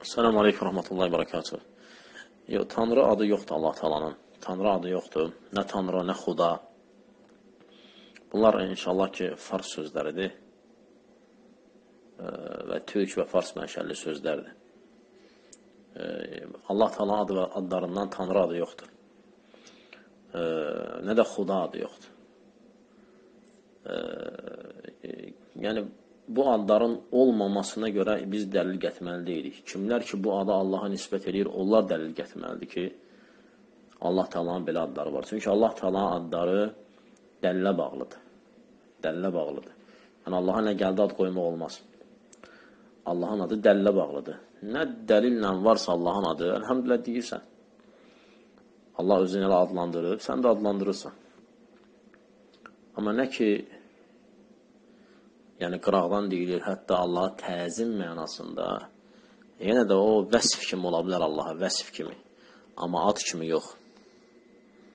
Selamun Aleyküm Rahmetullahi Berekatuhu. Tanrı adı yoxdur Allah Taala'nın. Tanrı adı yoxdur. Nə Tanrı, nə Xuda. Bunlar inşallah ki, fars sözləridir. Və türk və fars mənşəlli sözlərdir. Allah Taala adı və adlarından Tanrı adı yoxdur. Nə də Xuda adı yoxdur. Yəni, bu adların olmamasına görə biz dəlil gətirməli deyilik. Kimlər ki, bu adı Allaha nisbət edir, onlar dəlil gətirməlidir ki, Allah Taala'nın belə adları var. Çünki Allah Taala'nın adları dəlilə bağlıdır. Dəlilə bağlıdır. Yəni, Allaha nə gəldi ad qoymaq olmaz. Allahın adı dəlilə bağlıdır. Nə dəlillə varsa Allahın adı, əlhəmdülillah deyirsən. Allah özünü elə adlandırıb, sən də adlandırırsan. Amma nə ki, yəni qıraqdan deyilir, hətta Allaha təzim mənasında, yenə də o vəsf kimi ola bilər Allaha, vəsf kimi. Amma ad kimi yox.